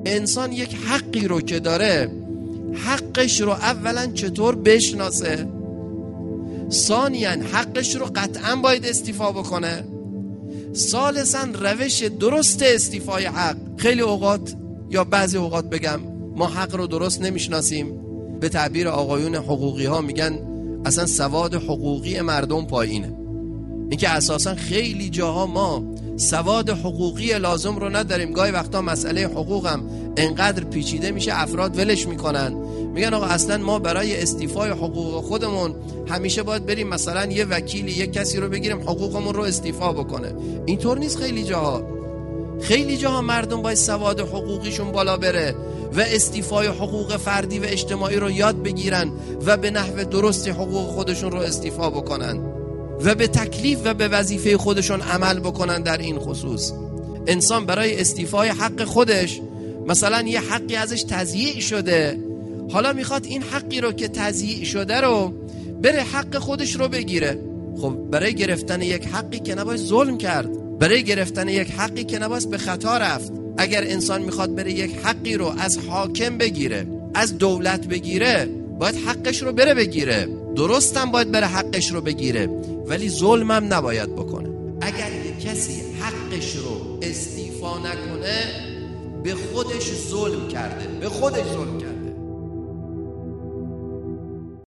انسان یک حقی رو که داره، حقش رو اولا چطور بشناسه، ثانیاً حقش رو قطعاً باید استیفا بکنه، ثالثاً روش درست استیفای حق. خیلی اوقات یا بعضی اوقات بگم ما حق رو درست نمیشناسیم. به تعبیر آقایون حقوقی ها میگن اصلا سواد حقوقی مردم پایینه. اینکه اساساً خیلی جاها ما سواد حقوقی لازم رو نداریم. گاهی وقتا مسئله حقوقم انقدر پیچیده میشه افراد ولش میکنن، میگن آقا اصلا ما برای استیفای حقوق خودمون همیشه باید بریم مثلا یه وکیلی یک کسی رو بگیریم حقوقمون رو استیفا بکنه. اینطور نیست. خیلی جاها مردم باید سواد حقوقیشون بالا بره و استیفای حقوق فردی و اجتماعی رو یاد بگیرن و به نحو درست حقوق خودشون رو استیفا بکنن و به تکلیف و به وظیفه خودشون عمل بکنن. در این خصوص انسان برای استیفای حق خودش، مثلا یه حقی ازش تضییع شده، حالا میخواد این حقی رو که تضییع شده رو بره حق خودش رو بگیره. خب برای گرفتن یک حقی که نباید ظلم کرد، برای گرفتن یک حقی که نباید به خطا رفت. اگر انسان میخواد بره یک حقی رو از حاکم بگیره، از دولت بگیره، باید حقش رو بره بگیره. درستم باید بره حقش رو بگیره، ولی ظلمم نباید بکنه. اگر یک کسی حقش رو استیفا نکنه به خودش ظلم کرده، به خودش ظلم کرده.